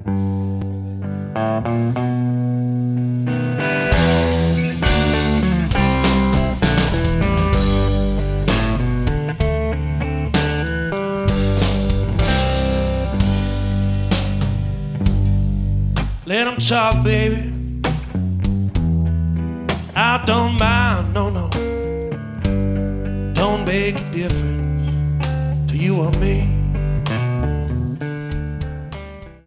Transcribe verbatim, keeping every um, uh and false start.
Let them talk, baby. I don't mind, no, no. Don't make a difference to you or me.